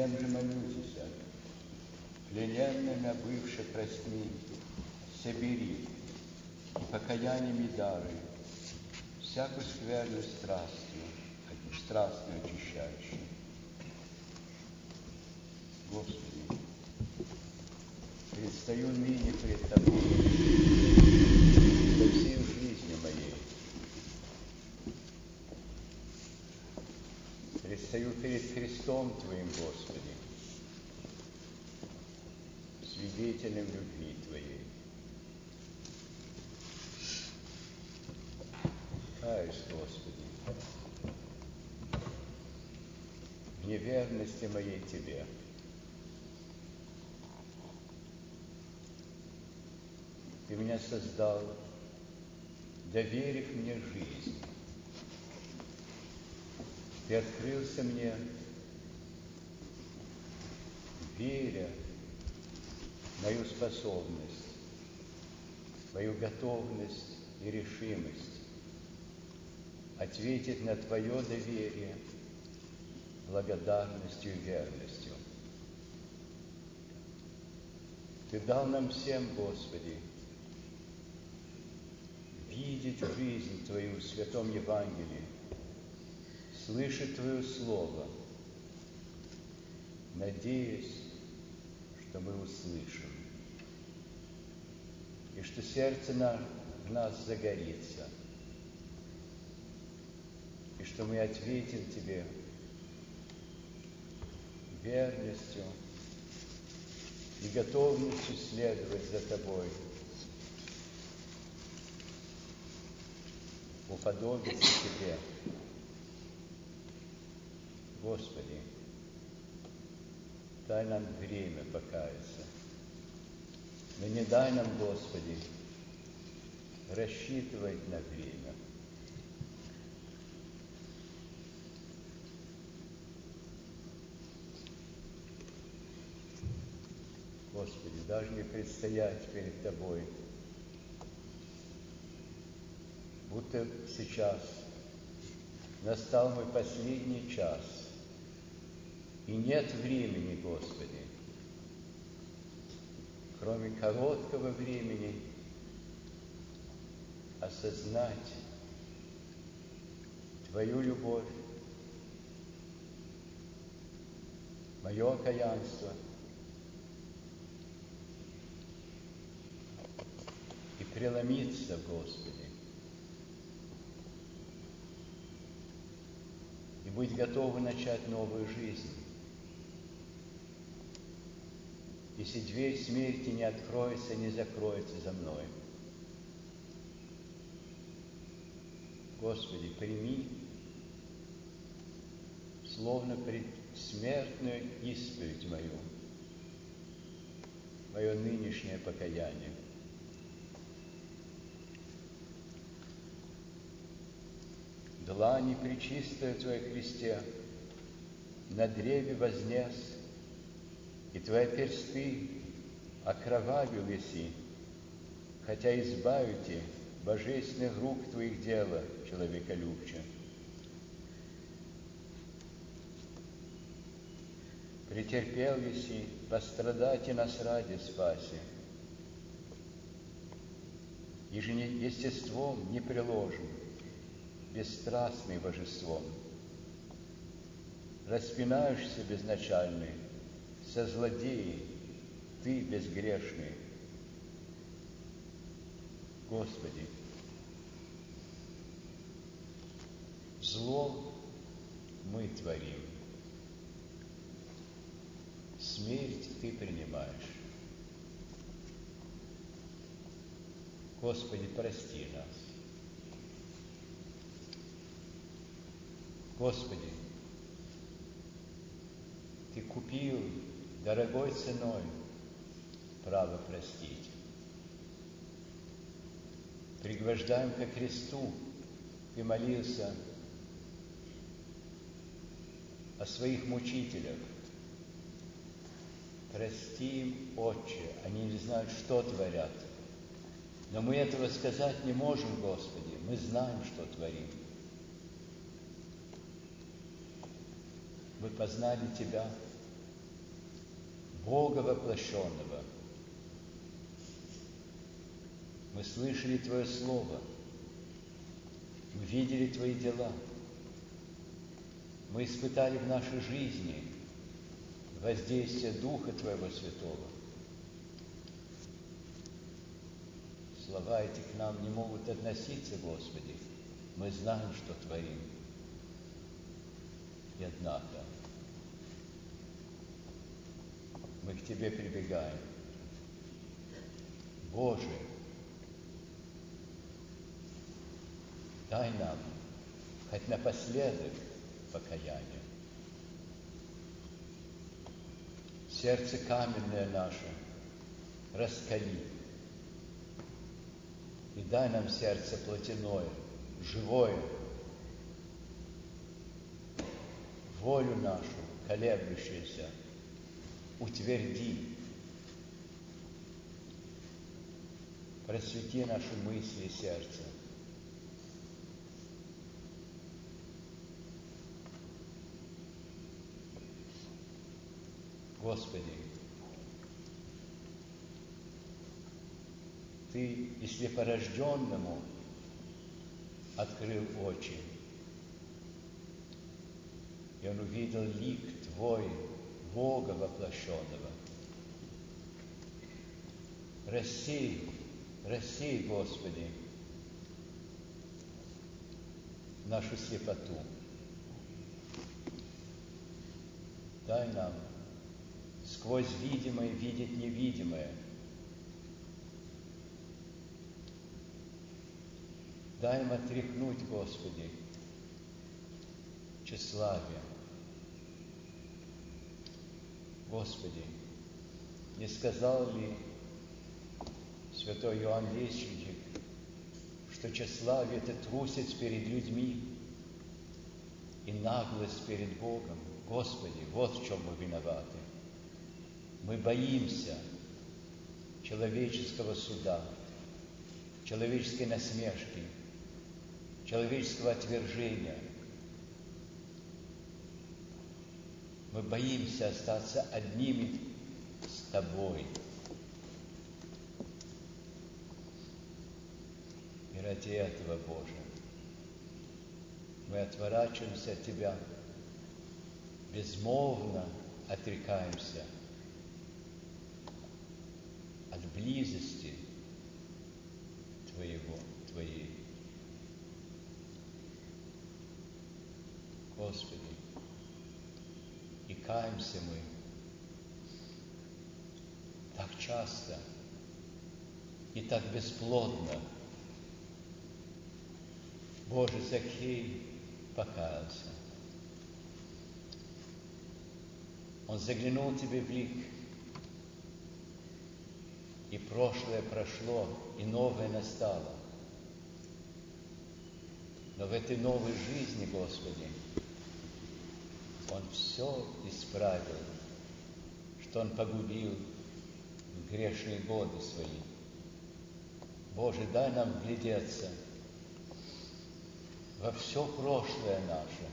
Тем же молюся, плененными бывши прости, собери, и покаяниями дары, всякую скверную страстную очищающую. Господи, предстаю ныне пред Тобой во всей жизни моей. Предстаю перед крестом Твоим, Господи, свидетелем любви Твоей. Каюсь, Господи, в неверности моей Тебе. Ты меня создал, доверив мне жизнь. Ты открылся мне, веря в мою способность, мою готовность и решимость ответить на Твое доверие благодарностью и верностью. Ты дал нам всем, Господи, видеть жизнь Твою в Святом Евангелии, слышать Твое Слово, надеясь, что мы услышим, и что сердце в нас загорится, и что мы ответим Тебе верностью и готовностью следовать за Тобой, уподобиться Тебе. Господи, дай нам время покаяться, но не дай нам, Господи, рассчитывать на время. Господи, дай мне предстоять перед Тобой, будто сейчас настал мой последний час, и нет времени, Господи, кроме короткого времени осознать Твою любовь, мое окаянство и преломиться, Господи, и быть готовым начать новую жизнь. Если дверь смерти не откроется, не закроется за мной. Господи, прими, словно предсмертную исповедь мою, мое нынешнее покаяние. Длани пречистая Твоя кресте на древе вознес, и Твои персты окровавил еси, хотя избавите божественных рук Твоих дело, человеколюбче. Претерпел еси, пострадать и нас ради спаси, и же естеством непреложным, бесстрастный божеством. Распинаешься безначальный, со злодеей Ты безгрешный. Господи, зло мы творим, смерть Ты принимаешь. Господи, прости нас. Господи, Ты купил дорогой ценой право простить. Пригвождаем ко кресту, Ты молился о своих мучителях. Прости им, Отче, они не знают, что творят. Но мы этого сказать не можем, Господи, мы знаем, что творим. Мы познали Тебя, Бога воплощенного. Мы слышали Твое Слово, мы видели Твои дела, мы испытали в нашей жизни воздействие Духа Твоего Святого. Слова эти к нам не могут относиться, Господи. Мы знаем, что творим. И однако мы к Тебе прибегаем. Боже, дай нам хоть напоследок покаяние. Сердце каменное наше раскали. И дай нам сердце плотяное, живое, волю нашу, колеблющуюся, утверди. Просвети наши мысли и сердце. Господи, Ты и слепорожденному открыл очи, и он увидел лик Твой, Бога воплощенного. Рассей, Господи, нашу слепоту. Дай нам сквозь видимое видеть невидимое. Дай им отряхнуть, Господи, тщеславие. Господи, не сказал ли святой Иоанн Лещинчик, что тщеславие – это трусость перед людьми и наглость перед Богом? Господи, вот в чем мы виноваты. Мы боимся человеческого суда, человеческой насмешки, человеческого отвержения. Мы боимся остаться одними с Тобой. И ради этого, Боже, мы отворачиваемся от Тебя, безмолвно отрекаемся от близости Твоей. Господи, и каемся мы так часто и так бесплодно. Боже, Закхей покаялся. Он заглянул Тебе в лик, и прошлое прошло, и новое настало. Но в этой новой жизни, Господи, Он все исправил, что Он погубил в грешные годы свои. Боже, дай нам глядеться во все прошлое наше.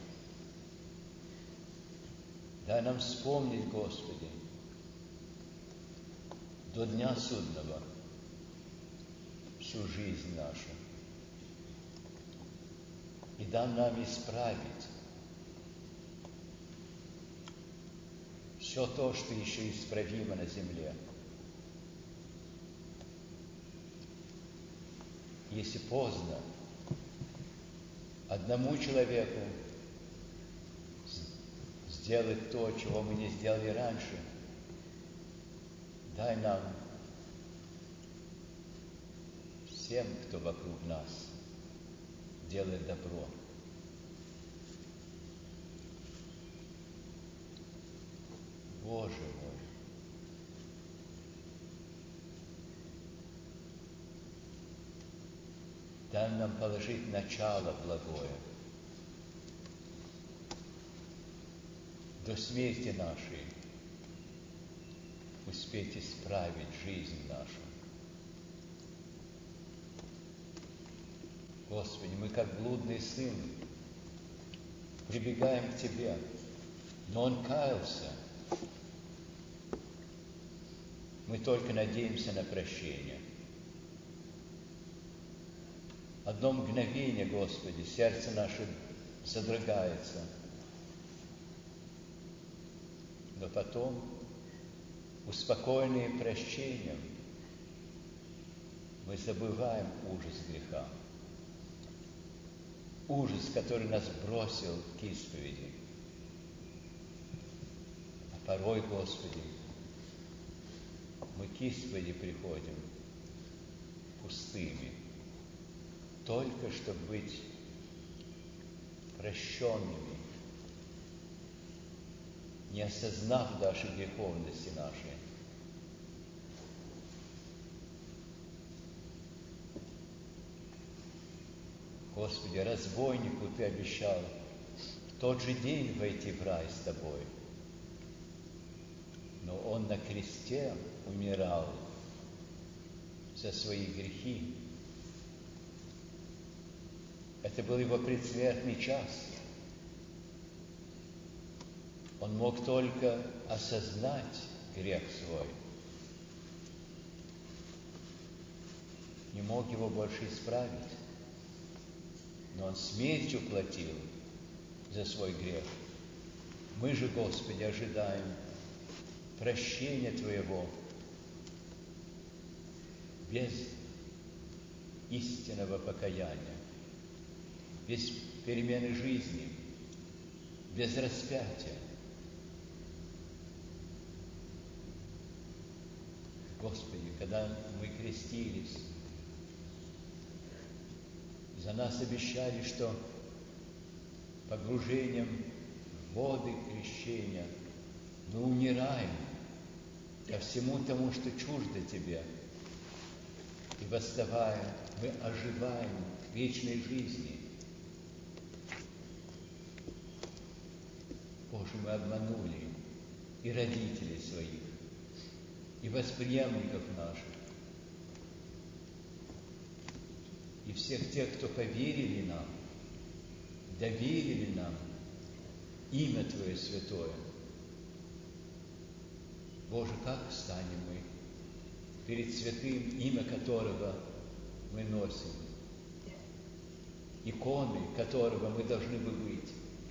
Дай нам вспомнить, Господи, до дня судного всю жизнь нашу. И дай нам исправить все то, что еще исправимо на земле. Если поздно, одному человеку сделать то, чего мы не сделали раньше, дай нам всем, кто вокруг нас, делать добро. Боже мой, дай нам положить начало благое до смерти нашей, успеть исправить жизнь нашу. Господи, мы как блудный сын прибегаем к Тебе, но он каялся. Мы только надеемся на прощение. Одно мгновение, Господи, сердце наше содрогается, но потом, успокоенные прощением, мы забываем ужас греха, ужас, который нас бросил к исповеди. А порой, Господи, мы к исповеди приходим пустыми, только чтобы быть прощенными, не осознав даже греховности нашей. Господи, разбойнику Ты обещал в тот же день войти в рай с Тобой. Но он на кресте умирал за свои грехи. Это был его предсмертный час. Он мог только осознать грех свой. Не мог его больше исправить. Но он смертью платил за свой грех. Мы же, Господи, ожидаем прощения Твоего без истинного покаяния, без перемены жизни, без распятия. Господи, когда мы крестились, за нас обещали, что погружением в воды крещения мы умираем ко всему тому, что чуждо Тебе. И восставая, мы оживаем в вечной жизни. Боже, мы обманули и родителей своих, и восприемников наших, и всех тех, кто поверили нам, доверили нам имя Твое святое. Боже, как встанем мы перед святым, имя которого мы носим, иконы которого мы должны бы быть.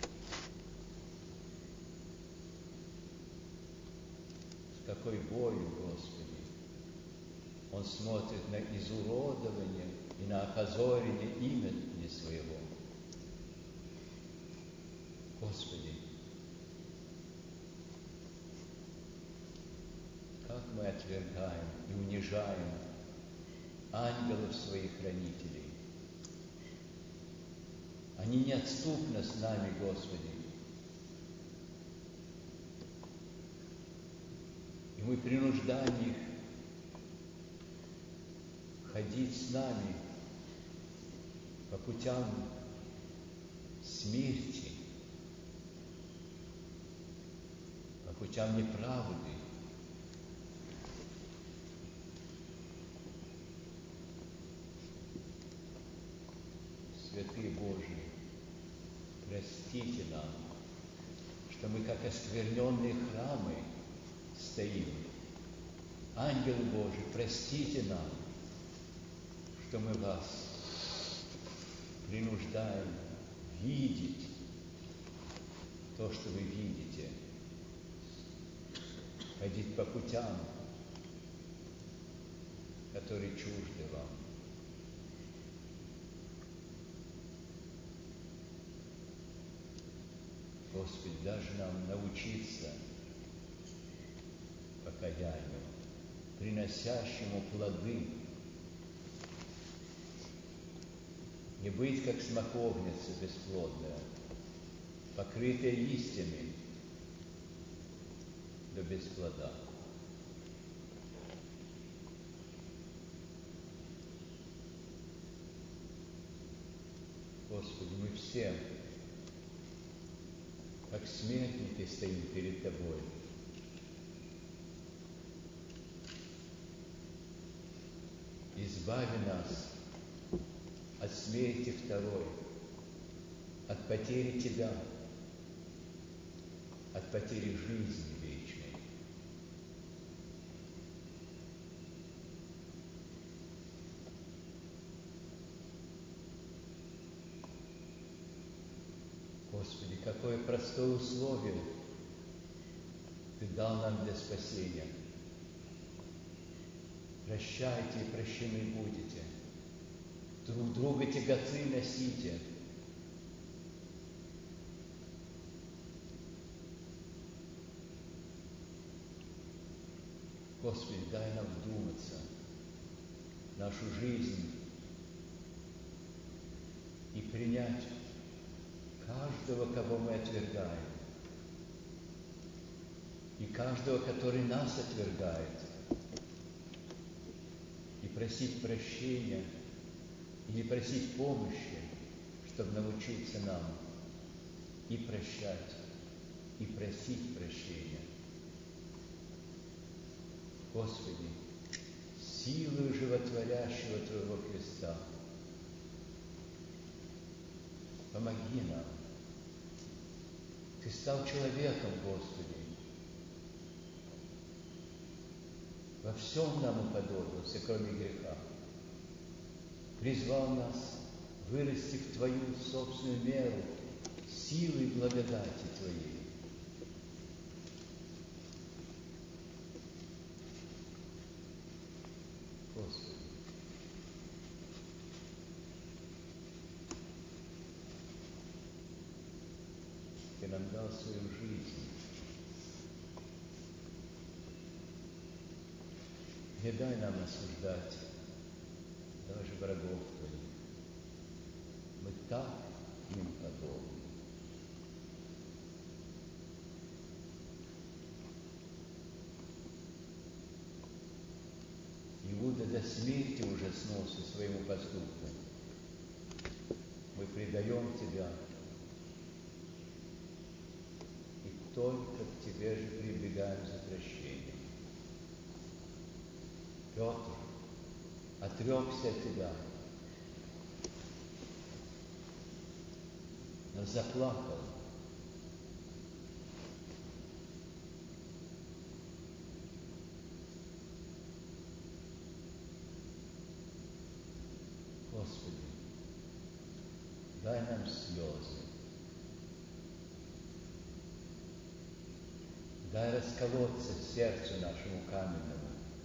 С какой болью, Господи, Он смотрит на изуродование и на опозорение имени Своего. Господи, как мы отвергаем и унижаем ангелов Своих хранителей. Они неотступно с нами, Господи. И мы принуждаем их ходить с нами по путям смерти, по путям неправды. Святые Божии, простите нам, что мы, как оскверненные храмы, стоим. Ангелы Божии, простите нам, что мы вас принуждаем видеть то, что вы видите, ходить по путям, которые чужды вам. Господи, даже нам научиться покаянию, приносящему плоды, не быть как смоковница бесплодная, покрытая листьями, но без плода. Господи, мы все, как смертники, стоим перед Тобой. Избави нас от смерти второй, от потери Тебя, от потери жизни вечной. какое простое условие Ты дал нам для спасения. Прощайте и прощены будете. Друг друга тяготы носите. Господи, дай нам вдуматься в нашу жизнь и принять каждого, кого мы отвергаем, и каждого, который нас отвергает, и просить прощения или просить помощи, чтобы научиться нам и прощать, и просить прощения. Господи, силою животворящего Твоего креста, помоги нам. Ты стал человеком, Господи. Во всем нам уподобился, кроме греха. Призвал нас вырасти в Твою собственную меру силой благодати Твоей. Господи, Ты нам дал свою жизнь. Не дай нам осуждать даже врагов Твоих. Мы так им подобны. Иуда до смерти ужаснулся своему поступку. Мы предаем Тебя, и только к Тебе же прибегаем за прощением. Петр отрекся от Тебя, но заплакал. Господи, дай нам слезы, дай расколоться сердцу нашему каменному.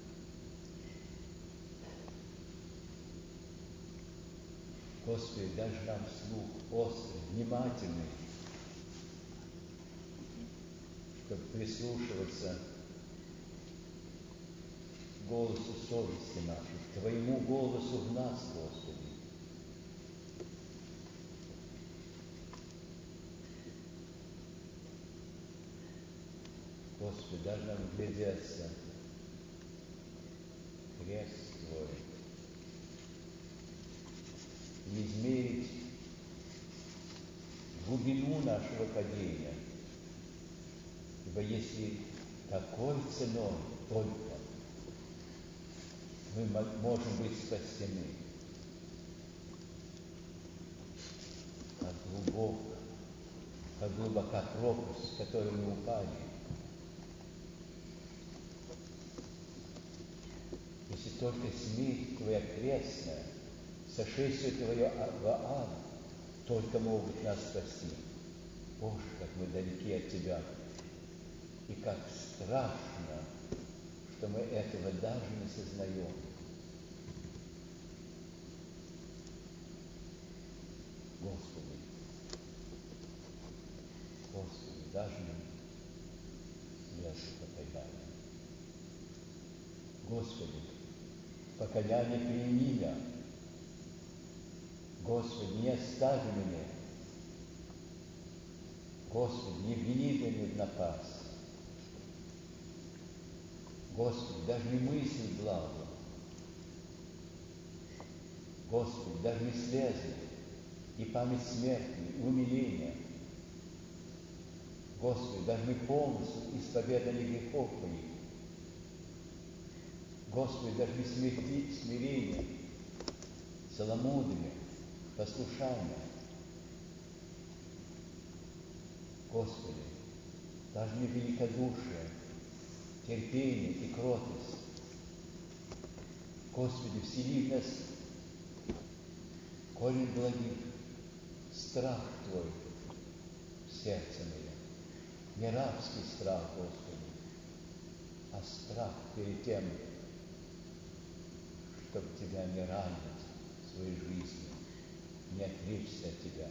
Господи, дай нам слух острый, внимательный, чтобы прислушиваться к голосу совести нашей, к Твоему голосу в нас, Господи. Господи, дай нам глядеться крест Твой и измерить глубину нашего падения. Ибо если такой ценой только мы можем быть спасены, как глубока пропасть, в которую мы упали. Если только смерть Твоя крестная, сошествие Твое в ад, только могут нас спасти. Боже, как мы далеки от Тебя, и как страшно, что мы этого даже не сознаем. Господи, даже нам слезы покаяния. Господи, покаяние прими меня. Господи, не оставь меня. Господи, не вини меня в напасть. Господи, даже не мысль благо. Господи, даже не слезы, и память смерти, и умиления. Господи, даже не полностью исповедание грехов Твоих. Господи, даже не смирение, целомудрие, послушание. Господи, даже не великодушие, терпение и кротость. Господи, всели в нас корень благих, страх Твой в сердце мое. Не рабский страх, Господи, а страх перед тем, чтобы Тебя не ранить в своей жизни, не отречься от Тебя.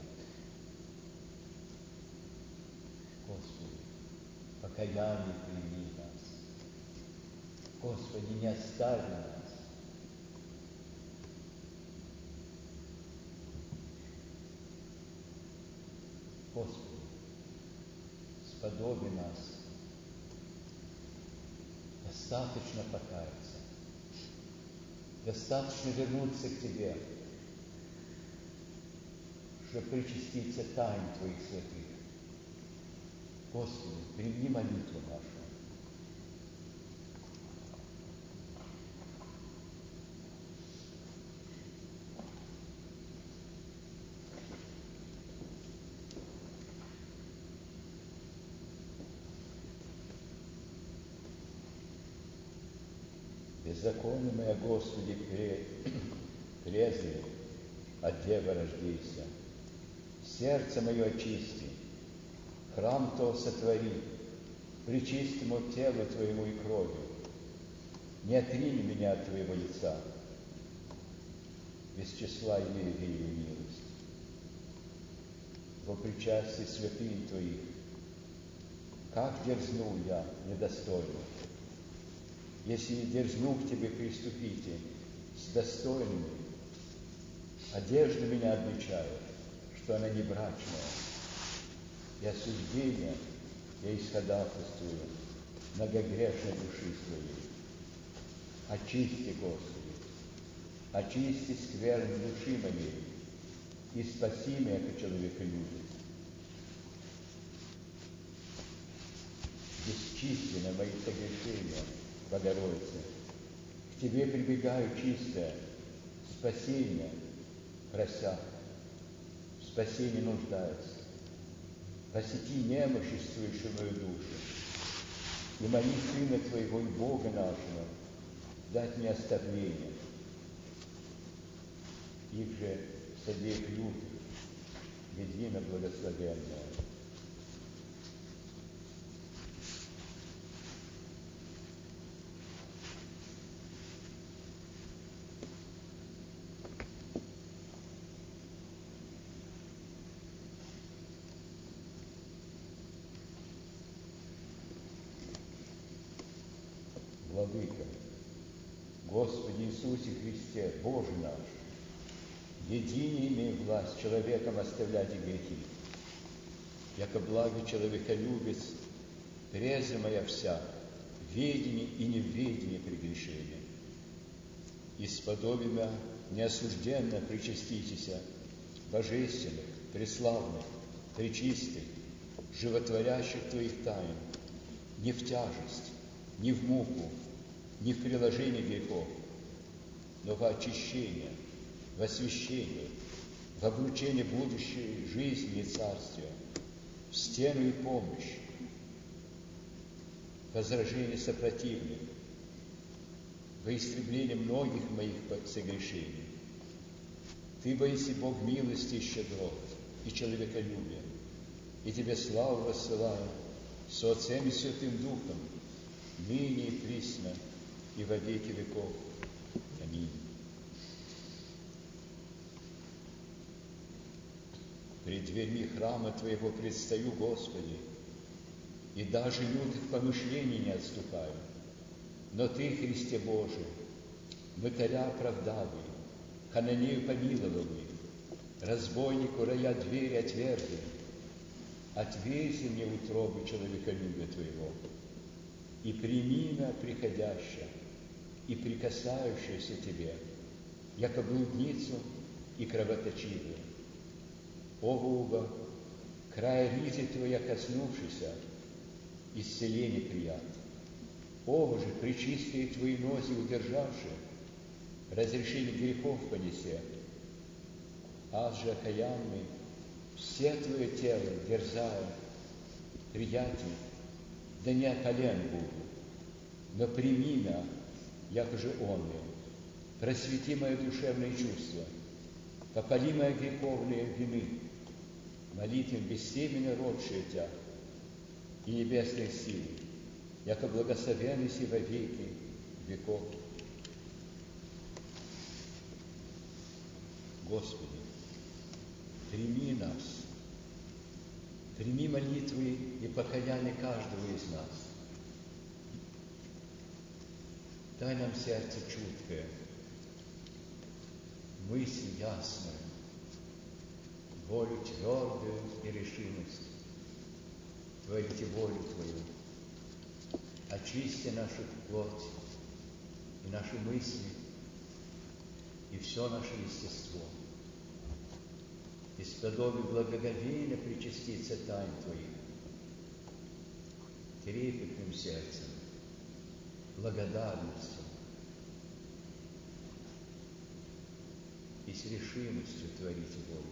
Господи, покаяние прими нас. Господи, не оставь нас. Господи, сподоби нас достаточно покаяться, достаточно вернуться к Тебе, чтобы причаститься тайн Твоих святых. Господи, прими молитву нашу. Беззаконие мое, Господи, презри, от Девы рождейся. Сердце мое очисти, храм то сотвори, причистому телу Твоему и кровью. Не отрини меня от Твоего лица, без числа имею великую милость. Во причастии святынь Твоих, как дерзнул я недостойно, если не дерзну к Тебе приступите с достойными, одежда меня обличает, что она не брачная, и осуждение я исходатайствую многогрешной души своей. Очисти, Господи, очисти скверны души моей и спаси меня, как человека любит. Бесчисленны мои согрешения, Богородице, к Тебе прибегаю чистое, спасение прося, в спасении нуждаясь. Посети немоществующую мою душу и моли Сына Твоего и Бога нашего дать мне оставление. Их же с обеих лютых, едино благословенное. Владыка, Господи Иисусе Христе, Боже наш, едине имей власть человеком оставлять и грехи. Яко благий человеколюбец, преза моя вся, в ведении и неведении прегрешения. Исподоби мя неосужденно причаститеся божественных, преславных, пречистых, животворящих Твоих тайн, не в тяжесть, не в муку, не в приложении грехов, но во очищение, в освящение, в обручение будущей жизни и царствия, в стену и помощь, возражение сопротивных, во истребление многих моих согрешений. Ты, боиси Бог милости и щедрот, и человеколюбия, и Тебе славу воссылаю со Отцем и Святым Духом, ныне и присно, и во веки веков. Аминь. Пред дверьми храма Твоего предстаю, Господи, и даже лютых помышлений не отступаю. Но Ты, Христе Божий, мытаря оправдавый, хананею помиловавый, разбойнику рая двери отверзи, отверзи мне утробы человеколюбия Твоего, и прими меня приходящее и прикасающееся Тебе, яко блудницу и кровоточивую. О, Бога, края ризи Твоя коснувшийся, исцеление прият. О, же, пречистые Твои нози удержавши, разрешение грехов понесе. Аз же окаянный, все Твое тело, дерзая, приятель, да не околен буду, но прими меня, яко же он мне, просвети мое душевное чувство, попали мои греховные вины, молитвам бессеменно родшие Тя, и небесной силы, яко благословен си во веки веков. Господи, прими нас, прими молитвы и покаяние каждого из нас. Дай нам сердце чуткое, мысль ясную, волю твердую и решимость творите волю Твою. Очисти нашу плоть и наши мысли, и все наше естество. И сподоби благоговейно причаститься тайн Твоих, трепетным сердцем, благодарностью и с решимостью творите волю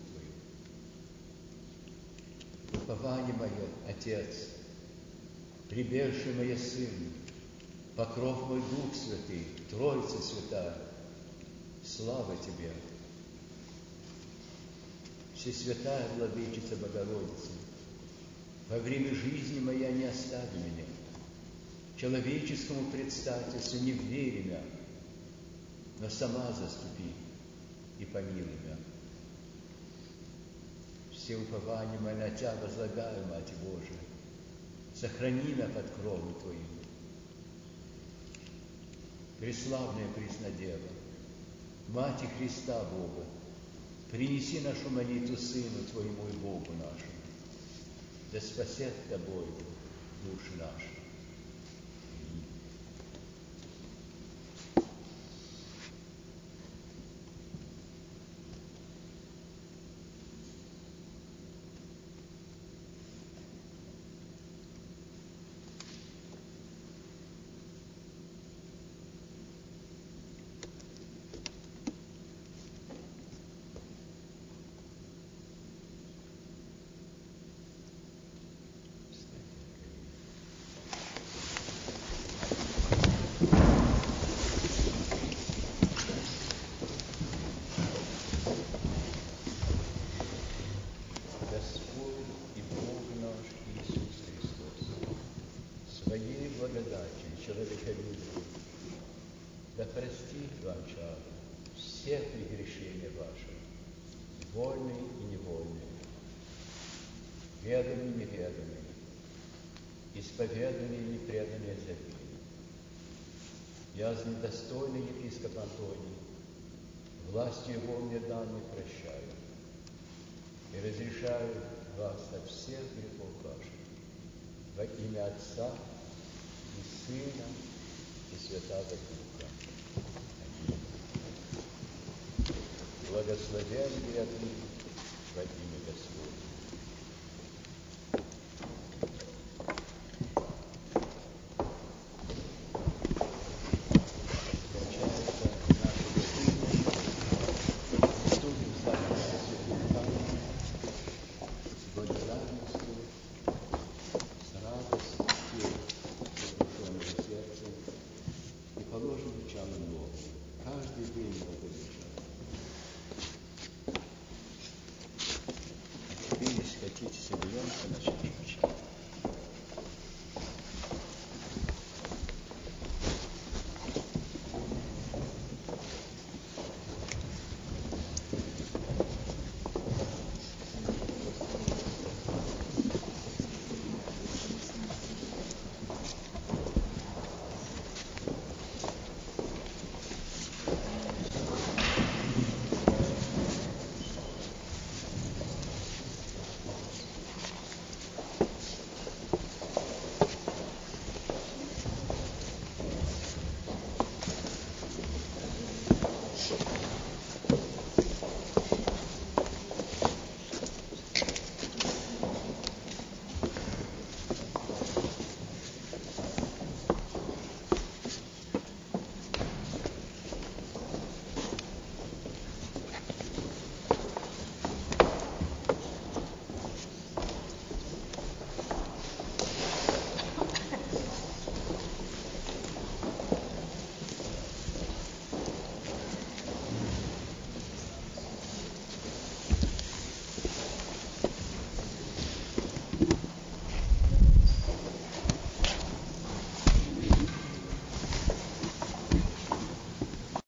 Твою. Упование мое, Отец, прибежище мое Сын, покров мой Дух Святый, Троица Святая, слава Тебе! Всесвятая Владычица Богородица, во время жизни моя не остави меня, человеческому предстательству не ввери меня, но сама заступи и помилуй меня. Все упования мои на Тя возлагаю, Мать Божия, сохрани меня под кровом Твою. Преславная Преснодева, Мать Христа Бога, принеси нашу молитву Сыну Твоему и Богу нашему, да спасет Тобой души наши. Человеколюбие, да простит вам, Чад, все прегрешения ваши, вольные и невольные, ведомые и неведомые, исповеданные и непреданные забвению. Я, недостойный епископ Антоний, властью его мне данной прощаю и разрешаю вас от всех грехов ваших во имя Отца и Сына, и Святого Духа. Аминь. Благословен и во имя Господне.